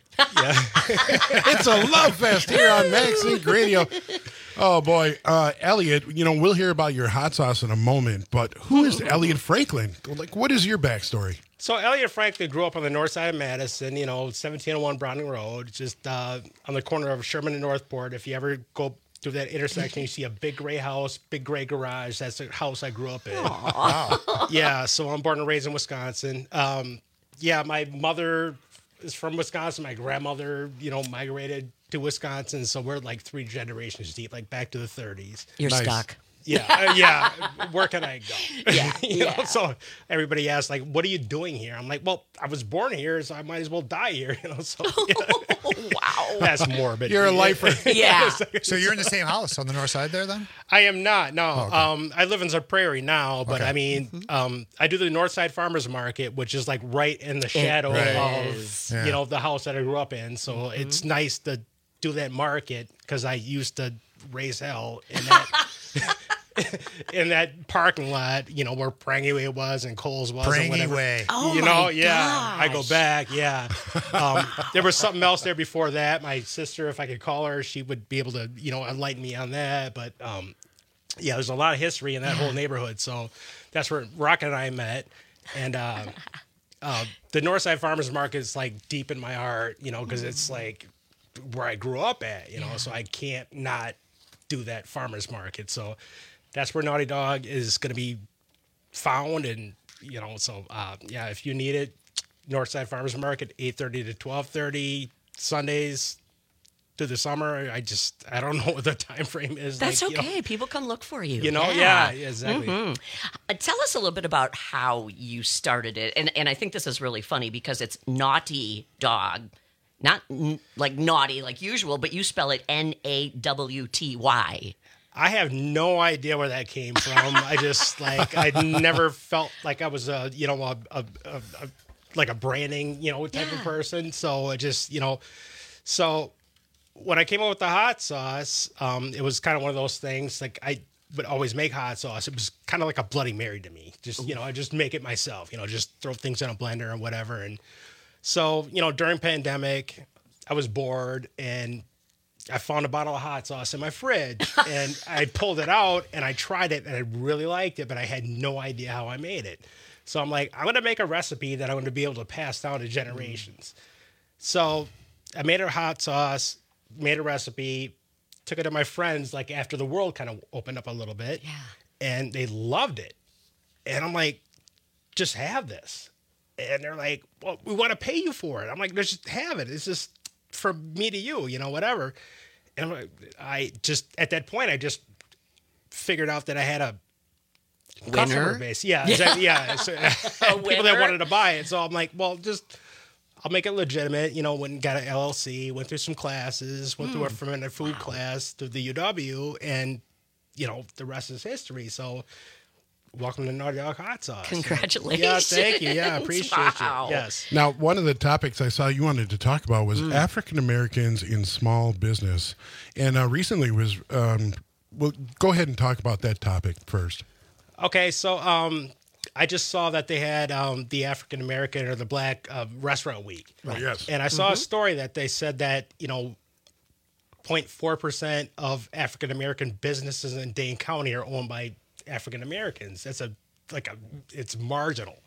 It's a love fest here on Max Inc Radio. Oh boy, uh, Elliot, you know, we'll hear about your hot sauce in a moment, but who is Elliot Franklin? Like, what is your backstory? So Elliot Franklin grew up on the north side of Madison, you know, seventeen oh one Browning Road, just uh, on the corner of Sherman and Northport. If you ever go through that intersection, you see a big gray house, big gray garage. That's the house I grew up in. Wow. Yeah, so I'm born and raised in Wisconsin. Um, yeah, my mother is from Wisconsin. My grandmother, you know, migrated to Wisconsin. So we're like three generations deep, like back to the thirties. You're Nice. stuck. Yeah, uh, yeah. Where can I go? Yeah, you yeah. know, so everybody asks, like, "What are you doing here?" I'm like, "Well, I was born here, so I might as well die here." You know, so yeah. Wow. That's morbid. You're a lifer. Yeah. So you're in the same house on the north side there then? I am not. No, Oh, okay. um, I live in Sud Prairie now, but Okay. I mean, um, I do the Northside Farmers Market, which is like right in the shadow Right. of Yeah. you know the house that I grew up in. So Mm-hmm. it's nice to do that market because I used to raise hell in that. In that parking lot, you know, where Prangy Way was and Coles was. Prangy and whatever. Way. Oh you my know, yeah. I go gosh. back, yeah. Um, there was something else there before that. My sister, if I could call her, she would be able to, you know, enlighten me on that. But um, yeah, there's a lot of history in that whole neighborhood. So that's where Rock and I met. And uh, uh, the Northside Farmers Market is like deep in my heart, you know, because it's like where I grew up at, you know, so I can't not do that farmers market. So that's where Naughty Dog is going to be found. And, you know, so, uh, yeah, if you need it, Northside Farmers Market, eight thirty to twelve thirty, Sundays through the summer. I just, I don't know what the time frame is. That's like, you okay. know. People can look for you. You know, yeah, exactly. Mhm. Uh, tell us a little bit about how you started it. And and I think this is really funny because it's Naughty Dog. Not n- like naughty like usual, but you spell it N A W T Y. I have no idea where that came from. I just like I never felt like I was a you know a, a, a, a like a branding you know type Yeah. of person. So it just you know so when I came up with the hot sauce, um, it was kind of one of those things like I would always make hot sauce. It was kind of like a Bloody Mary to me. Just, you know, I just make it myself, you know, just throw things in a blender or whatever. And so, you know, during pandemic, I was bored and I found a bottle of hot sauce in my fridge and I pulled it out and I tried it and I really liked it, but I had no idea how I made it. So I'm like, I'm going to make a recipe that I'm going to be able to pass down to generations. So I made a hot sauce, made a recipe, took it to my friends, like after the world kind of opened up a little bit, yeah. and they loved it. And I'm like, just have this. And they're like, well, we want to pay you for it. I'm like, just have it. It's just from me to you, you know, whatever. And I'm like, I just, at that point, I just figured out that I had a Winner? customer base. Yeah. Yeah. Exactly, yeah. So, people that winner? wanted to buy it. So I'm like, well, just, I'll make it legitimate. You know, went and got an L L C, went through some classes, went Mm. through a fermented food wow. class through the U W, and, you know, the rest is history. So welcome to Naughty Dog Hot Sauce. Congratulations. Yeah, thank you. Yeah, appreciate Wow. you. Yes. Now, one of the topics I saw you wanted to talk about was Mm. African Americans in small business. And uh, recently was, um, well, go ahead and talk about that topic first. Okay, so um, I just saw that they had um, the African American or the Black uh, Restaurant Week. Right. Yes. And I saw Mhm. a story that they said that, you know, zero point four percent of African American businesses in Dane County are owned by African Americans. That's a, like a, it's marginal.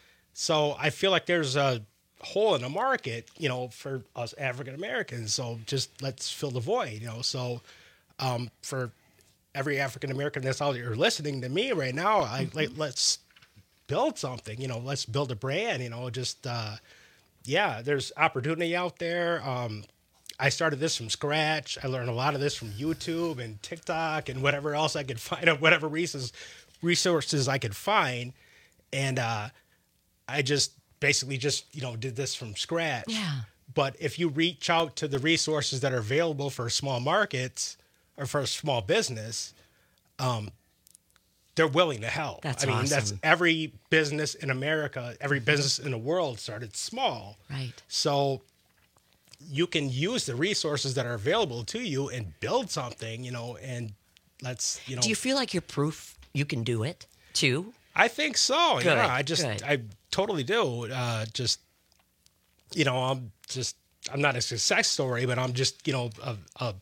So I feel like there's a hole in the market, you know, for us African Americans. So just let's fill the void, you know. So um, for every African American that's out there listening to me right now, I like, let's build something, you know, let's build a brand, you know, just, uh, yeah, there's opportunity out there. Um, I started this from scratch. I learned a lot of this from YouTube and TikTok and whatever else I could find, whatever resources, resources I could find. And, uh, I just basically just, you know, did this from scratch. Yeah. But if you reach out to the resources that are available for small markets or for a small business, um, they're willing to help. That's I mean, awesome. that's every business in America, every business in the world started small. Right. So you can use the resources that are available to you and build something, you know, and let's, you know. Do you feel like you're proof you can do it too? I think so. Good, Yeah, I just, good. I totally do. Uh, just, you know, I'm just, I'm not a success story, but I'm just, you know, a, a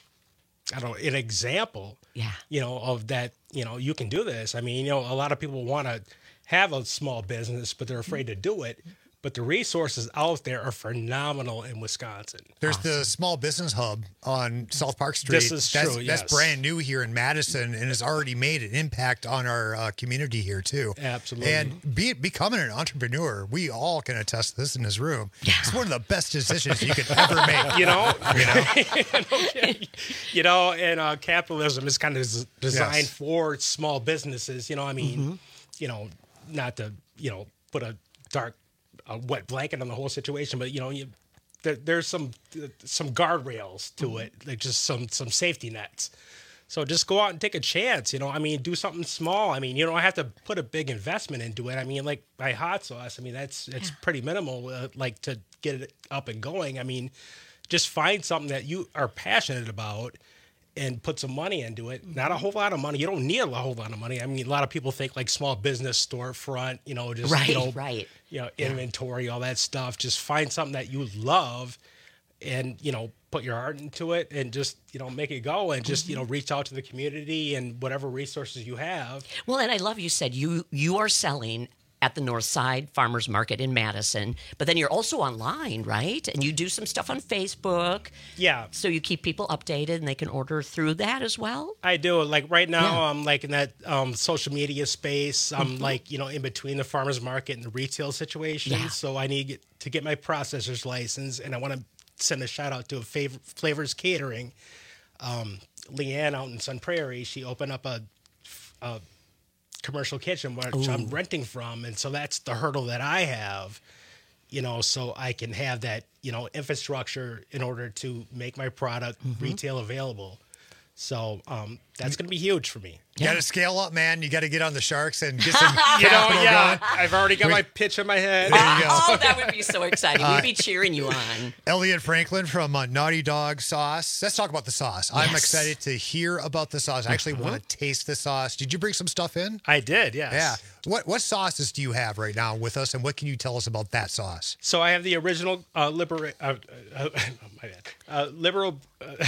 I don't know, an example, yeah, you know, of that, you know, you can do this. I mean, you know, a lot of people want to have a small business, but they're afraid to do it. But the resources out there are phenomenal in Wisconsin. There's the Small Business Hub on South Park Street. This is that's, true, That's yes. brand new here in Madison and has already made an impact on our uh, community here, too. Absolutely. And be, becoming an entrepreneur, we all can attest to this in this room. Yeah. It's one of the best decisions you could ever make. You know? You know? Okay. You know, and uh, capitalism is kind of des- designed Yes. for small businesses. You know, I mean, Mm-hmm. you know, not to, you know, put a dark, a wet blanket on the whole situation, but, you know, you, there, there's some some guardrails to it, like just some some safety nets. So just go out and take a chance. You know, I mean, do something small. I mean, you don't have to put a big investment into it. I mean, like my hot sauce. I mean, that's it's Yeah. pretty minimal. Uh, like to get it up and going. I mean, just find something that you are passionate about and put some money into it. Not a whole lot of money. You don't need a whole lot of money. I mean, a lot of people think like small business storefront, you know, just, Right, you know, right. you know, inventory, all that stuff. Just find something that you love and, you know, put your heart into it and just, you know, make it go and just, you know, reach out to the community and whatever resources you have. Well, and I love you said you you are selling at the North Side Farmers Market in Madison, but then you're also online, right? And you do some stuff on Facebook. Yeah. So you keep people updated and they can order through that as well? I do. Like right now, Yeah. I'm like in that um, social media space. I'm Mhm. like, you know, in between the farmer's market and the retail situation. Yeah. So I need to get, to get my processor's license. And I want to send a shout out to a fav- Flavors Catering. Um, Leanne out in Sun Prairie, she opened up a, a commercial kitchen, which I'm Ooh. renting from. And so that's the hurdle that I have, you know, so I can have that, you know, infrastructure in order to make my product Mhm. retail available. So um, that's going to be huge for me. You got to scale up, man. You got to get on the Sharks and get some You know, capital yeah, going. I've already got Wait. my pitch in my head. There you go. Oh, that would be so exciting. Uh, We'd be cheering you on. Elliot Franklin from uh, Naughty Dog Sauce. Let's talk about the sauce. I'm Yes. excited to hear about the sauce. I actually want to taste the sauce. Did you bring some stuff in? I did, yes. Yeah. What what sauces do you have right now with us, and what can you tell us about that sauce? So I have the original uh, libera- uh, uh, my bad. Uh, liberal. Uh,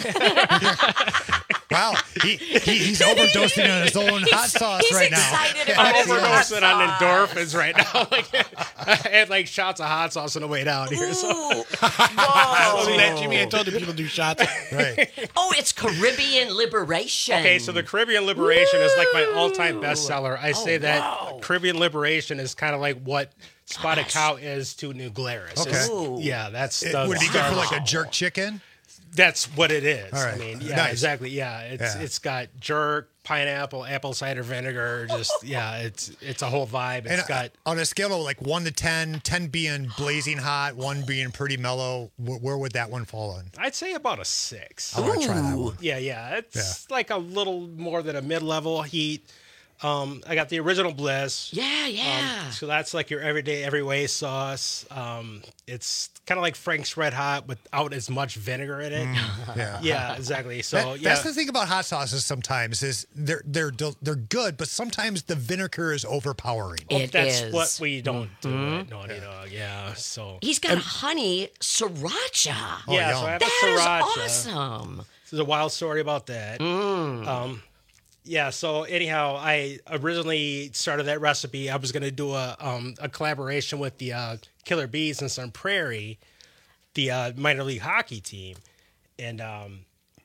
Wow, he, he he's overdosing on his own hot sauce he's right now. excited about I'm overdosing on endorphins right now. Like, I had like shots of hot sauce on the way down here. So. Whoa. See that, Jimmy? I told you people do shots. Right. Oh, it's Caribbean Liberation. Okay, so the Caribbean Liberation is like my all-time bestseller. I Oh, say that wow. Caribbean Liberation is kind of like what Spotted Cow is to New Glarus. Okay. It's- Ooh. Yeah, that's It- the would it be good for like a star- jerk chicken? That's what it is. All right. I mean, yeah, Nice. exactly. Yeah, it's Yeah. it's got jerk, pineapple, apple cider vinegar. Just yeah, it's it's a whole vibe. It's And uh, got on a scale of like one to ten, ten being blazing hot, one being pretty mellow, wh- where would that one fall on? I'd say about a six. I want to try that one. Yeah, yeah. It's like a little more than a mid-level heat. Um, I got the original Bliss. Yeah, yeah. Um, so that's like your everyday, every way sauce. Um, it's kind of like Frank's Red Hot without as much vinegar in it. yeah. yeah, exactly. So That- yeah, That's the thing about hot sauces sometimes is they're they're del- they're good, but sometimes the vinegar is overpowering. well, It that's is. what we don't do. Mhm. At Naughty Dog. Yeah. So He's got a honey sriracha. Oh, yeah, yum. so I have That a is sriracha. awesome. There's a wild story about that. Mm. Um, yeah. So anyhow, I originally started that recipe. I was going to do a um, a collaboration with the uh, Killer Bees in Sun Prairie, the uh, minor league hockey team, and um,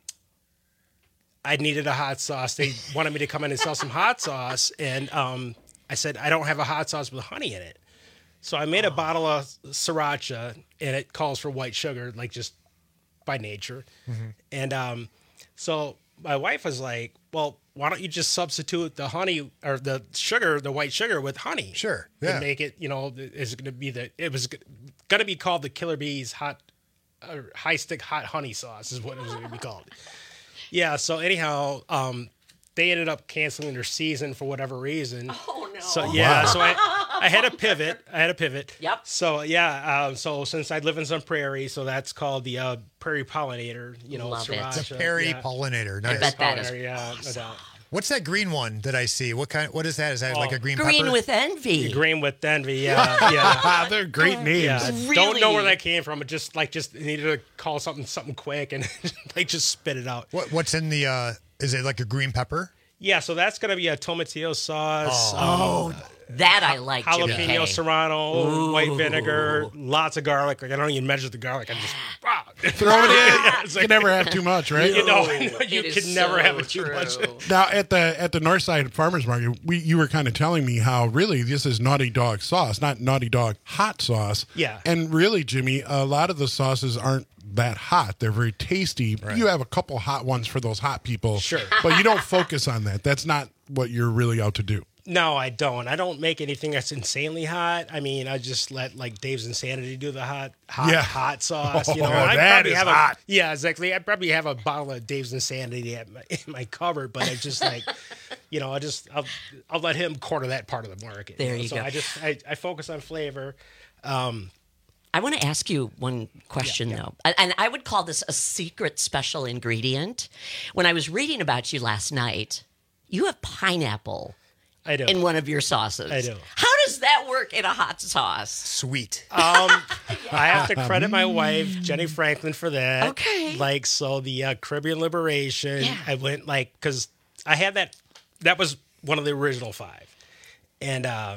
I needed a hot sauce. They wanted me to come in and sell some hot sauce, and um, I said I don't have a hot sauce with honey in it. So I made a bottle of sriracha, and it calls for white sugar, like just by nature. And um, so my wife was like, well, why don't you just substitute the honey or the sugar, the white sugar with honey? Sure. Yeah. And make it, you know, is going to be the, it was going to be called the Killer Bees hot, uh, high stick hot honey sauce is what it was going to be called. Yeah. So anyhow, um, they ended up canceling their season for whatever reason. Oh no. So yeah, Wow. so I, I had a pivot. I had a pivot. Yep. So yeah, um, so since I live in some prairie, so that's called the uh, prairie pollinator. You know, Love it. sriracha. The Perry yeah. pollinator. I Nice. bet that is Pollinator, yeah, no doubt. What's that green one that I see? What kind? What is that? Is that like a green, Green pepper? with envy. Green with envy. Yeah, yeah. They're great names. Yeah, Really? don't know where that came from. It just like just needed to call something something quick and like just spit it out. What, what's in the? Uh, is it like a green pepper? Yeah, so that's gonna be a tomatillo sauce. Oh, um, that I like. Jimmy jalapeno K. serrano, Ooh. white vinegar, lots of garlic. Like I don't even measure the garlic. I just ah. Throw it in. It's You like- can never have too much, right? You know, It you is can never so have it too true. much. Now at the at the Northside Farmers Market, we you were kind of telling me how really this is Naughty Dog sauce, not Naughty Dog hot sauce. Yeah. And really, Jimmy, a lot of the sauces aren't that hot. They're very tasty. You have a couple hot ones for those hot people. Sure. But you don't focus on that. That's not what you're really out to do. No, I don't. I don't make anything that's insanely hot. I mean, I just let like Dave's Insanity do the hot, hot, Yeah. hot sauce. You know, Oh, And I that probably is have hot. A, yeah, exactly. I probably have a bottle of Dave's Insanity at my, in my cupboard, but I just like, you know, I just I'll I'll let him corner that part of the market. There know? you so go. I just I, I focus on flavor. Um, I want to ask you one question, Yeah, yeah. though. And- And I would call this a secret special ingredient. When I was reading about you last night, you have pineapple I do. in one of your sauces. I do. How does that work in a hot sauce? Sweet. Um, I have to credit my wife, Jenny Franklin, for that. Okay. Like, so the uh, Caribbean Liberation, Yeah. I went like, because I had that, that was one of the original five. And uh,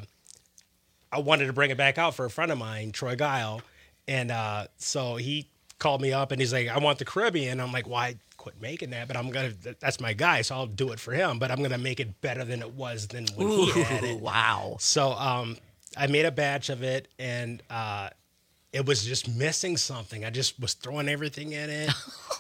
I wanted to bring it back out for a friend of mine, Troy Guile. And uh, so he called me up and he's like, I want the Caribbean. I'm like, why quit making that? But I'm going to, that's my guy. So I'll do it for him. But I'm going to make it better than it was than when Ooh, he had it. wow. So um, I made a batch of it, and uh, it was just missing something. I just was throwing everything in it.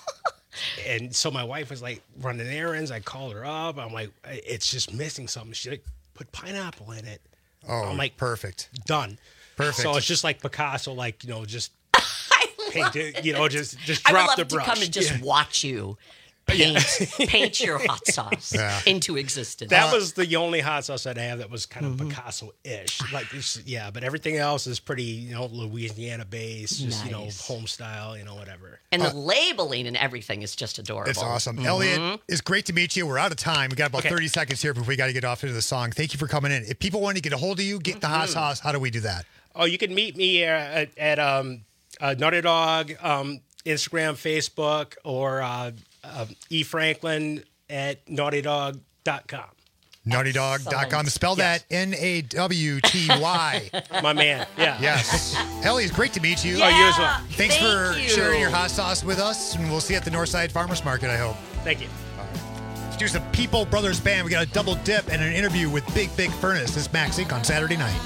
And so my wife was like running errands. I called her up. I'm like, it's just missing something. She like put pineapple in it. Oh, I'm like, perfect. done. Perfect. So it's just like Picasso, like, you know, just paint it, you know, just just I would drop love the to brush. come and just Yeah. watch you paint paint your hot sauce Yeah. into existence. That was the only hot sauce that I have that was kind of Mm-hmm. Picasso-ish. Like, it's- yeah, but everything else is pretty, you know, Louisiana-based, just, you know, Nice. home style, you know, whatever. And the labeling and everything is just adorable. It's awesome. Mhm. Elliot, it's great to meet you. We're out of time. We got about Okay. thirty seconds here before we got to get off into the song. Thank you for coming in. If people want to get a hold of you, get the hot sauce, how do we do that? Oh, you can meet me uh, at, at um, uh, Naughty Dog, um, Instagram, Facebook, or uh, uh, E. Franklin at naughty dog dot com. naughty dog dot com. Spell that N A W T Y. My man, yeah. Yes. Ellie, it's great to meet you. Oh, you as well. Thanks Thank for you. sharing your hot sauce with us, and we'll see you at the Northside Farmers Market, I hope. Thank you. Let's do some People Brothers Band. We got a double dip and an interview with Big Big Furnace. This is Max Inc on Saturday night.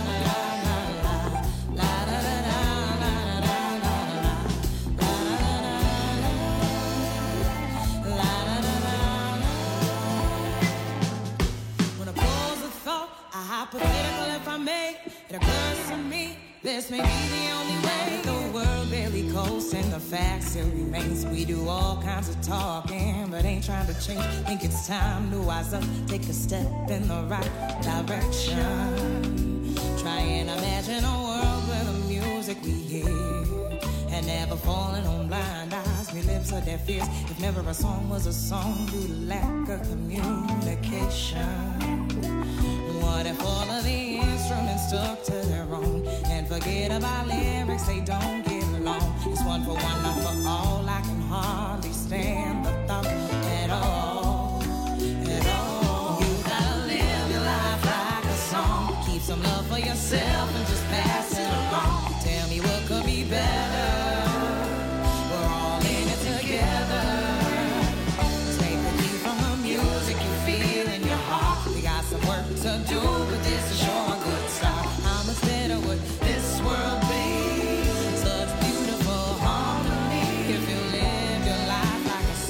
When I pose a thought, a hypothetical if I may, it occurs to me, this may be the only way. The world barely coasts and the fact still remains. We do all kinds of talking, but ain't trying to change. Think it's time to wise up, take a step in the right direction. Try and imagine a world where the music we hear had never fallen on blind eyes. We lips or their fears. If never a song was a song due to lack of communication. What if all of the instruments took to their own and forget about lyrics, they don't get along. It's one for one, not for all. I can hardly stand the thought at all, at all. You gotta live your life like a song. Keep some love for yourself and just pass it along. Tell me what could be better. We're all in it together. Take a cue from the music you feel in your heart. We got some work to do, but this is sure a good start. How much better would this world be? Such beautiful harmony if you live your life like a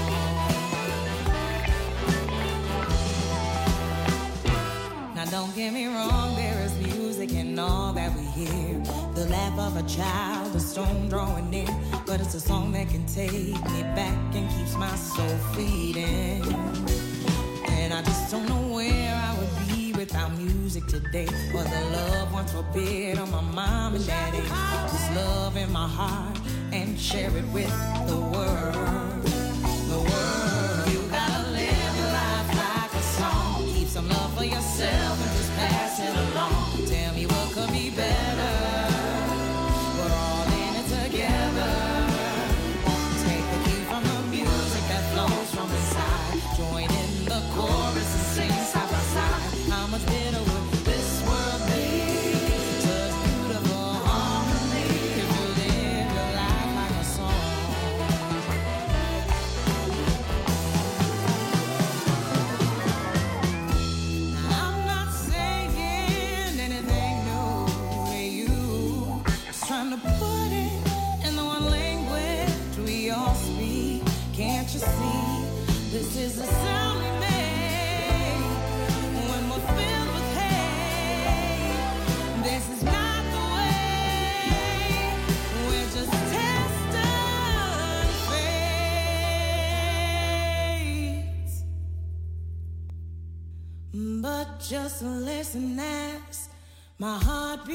song. Now don't get me wrong, there is music in all that we hear. The laugh of a child, a storm drawing near. But it's a song that can take me back and keeps my soul feeding. And I just don't know where I would be without music today. Or the love once forbid on my mom and daddy. This love in my heart and share it with the world. The world. You gotta live your life like a song. Keep some love for yourself and just pass it along. Tell me what could be better. We're all in it together. Take a cue from the music that flows from inside. Join in the chorus and sing side by side. How much better would this world be? Such beautiful harmony if you live your life like a song. Now, I'm not saying anything new to you. Just trying to put it in the one language we all speak. Can't you see? This is the sound we make when we're filled with hate. This is not the way. We're just testing fates. But just listen as my heart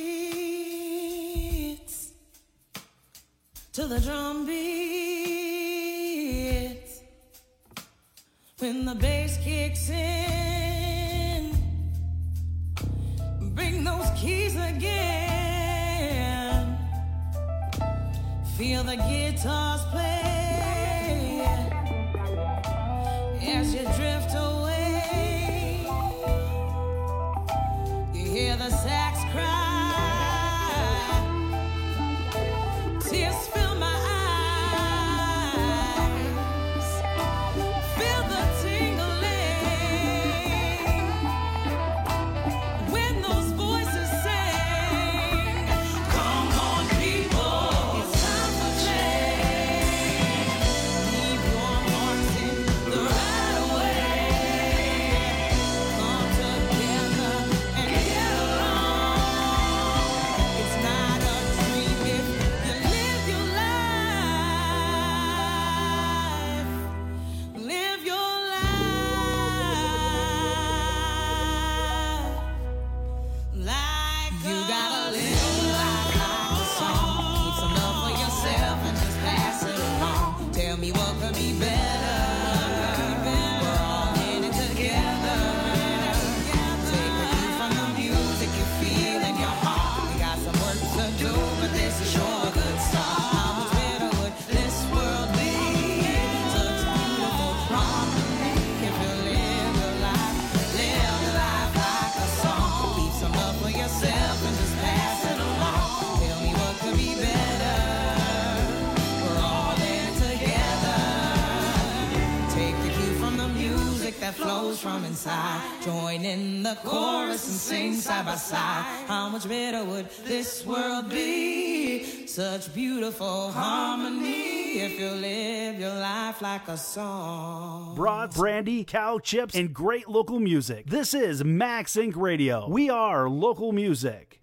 beats to the drum beats. When the bass kicks in, bring those keys again. Feel the guitars play as you drift away. You hear the sax cry, tears fill my eyes. Feel the tingling when those voices sing. Come on, people, it's time for change. Keep your hearts in the right way. from inside. Join in the chorus and sing side by side. How much better would this world be? Such beautiful harmony if you live your life like a song. Broads, brandy, cow chips, and great local music. This is Max Inc Radio. We are local music.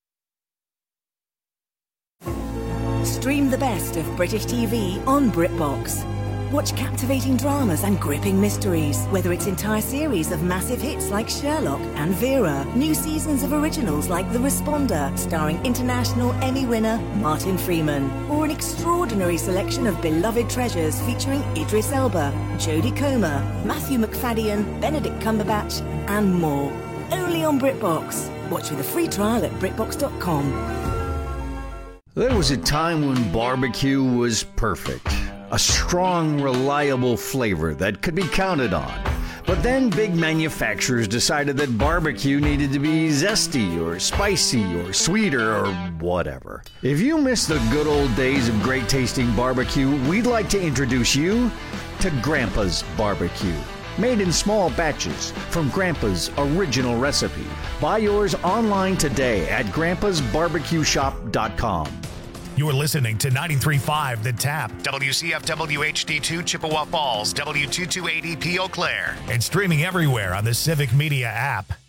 Stream the best of British T V on BritBox. Watch captivating dramas and gripping mysteries, whether it's entire series of massive hits like Sherlock and Vera, new seasons of originals like The Responder, starring international Emmy winner Martin Freeman, or an extraordinary selection of beloved treasures featuring Idris Elba, Jodie Comer, Matthew McFadden, Benedict Cumberbatch, and more. Only on BritBox. Watch with a free trial at BritBox dot com. There was a time when barbecue was perfect. A strong, reliable flavor that could be counted on. But then big manufacturers decided that barbecue needed to be zesty or spicy or sweeter or whatever. If you miss the good old days of great tasting barbecue, we'd like to introduce you to Grandpa's Barbecue. Made in small batches from Grandpa's original recipe. Buy yours online today at grandpas barbecue shop dot com. You're listening to ninety-three point five The Tap, W C F W H D two Chippewa Falls, W two two eight E P Eau Claire, and streaming everywhere on the Civic Media app.